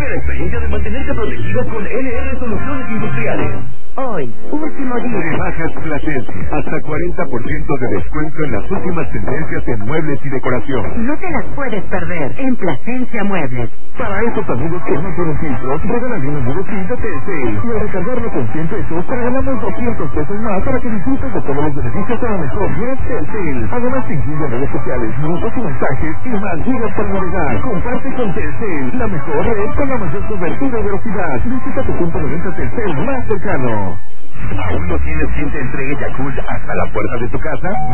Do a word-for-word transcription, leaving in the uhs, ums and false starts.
Vive la experiencia de mantenerte protegido con N R Soluciones Industriales. Hoy, último día. Rebajas Plasencia. Hasta cuarenta por ciento de descuento en las últimas tendencias en muebles y decoración. No te las puedes perder en Plasencia Muebles. Para esos amigos que no tienen filtros, regalan un amigo kit de Telcel. Y al recargarlo con cien pesos, te regalamos doscientos pesos más para que disfrutes de todos los beneficios de la mejor red Telcel. Además te incluye redes sociales, minutos y mensajes y más gigas para navegar. Comparte con Telcel, la mejor red con la mayor cobertura y velocidad. Visita tu punto de venta Telcel más cercano. ¿Aún no tienes quien te entregue Yakult hasta la puerta de tu casa?